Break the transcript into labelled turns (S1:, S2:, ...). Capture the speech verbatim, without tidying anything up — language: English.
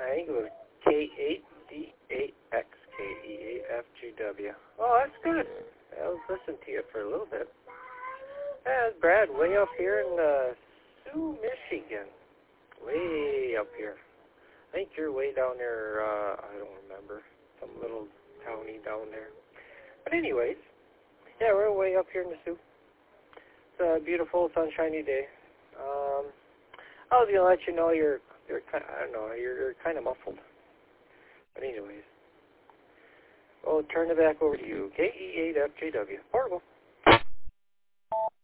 S1: I think it was K eight D eight X K E eight F G W. Oh, that's good. I was listening to you for a little bit. Yeah, it's Brad, way up here in uh, Sioux, Michigan. Way up here. I think you're way down there, uh, I don't remember. Some little townie down there. But anyways, yeah, we're way up here in the Sioux. It's a beautiful, sunshiny day. Um, I was going to let you know you're, you're kind of, I don't know, you're, you're kind of muffled. But anyways, I'll turn it back over to you. K E eight F J W. Horrible.